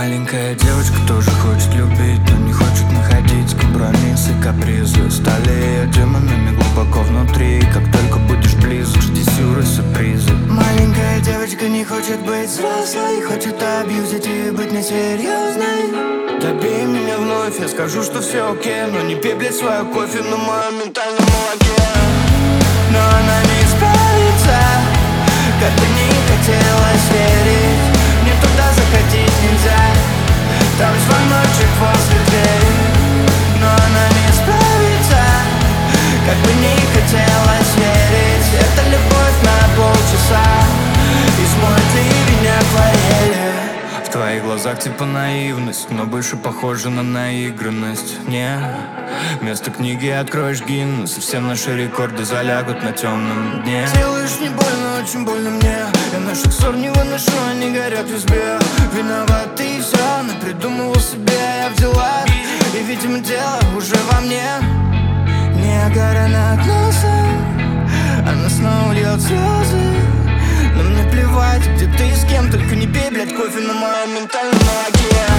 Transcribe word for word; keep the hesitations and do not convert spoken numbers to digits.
Маленькая девочка тоже хочет любить, но не хочет находить компромиссы, капризы. Стали ее демонами глубоко внутри. Как только будешь близок, жди сюры, сюрпризы. Маленькая девочка не хочет быть взрослой, хочет абьюзить и быть несерьезной. Добей меня вновь, я скажу, что все окей, но не пей, блядь, свое кофе на моем ментальном молоке. Но она не справится, как бы не хотелось верить. Мне туда заходить нельзя, там звоночек возле двери. Но она не справится, как бы не хотелось верить. Это любовь на полчаса, и смоет ливень акварели. В твоих глазах типа наивность, но больше похоже на наигранность. Не, вместо книги откроешь Гиннес, и все наши рекорды залягут на темном дне. Делаешь не больно, очень больно мне. Я наших ссор не выношу, они горят в избе. Виноват ты и все, напридумывал себе я в делах. И, видимо, дело уже во мне. Ниагара над носом, она снова льет слезы. Но мне плевать, где ты и с кем, только не пей, блядь, кофе на моем ментальном молоке.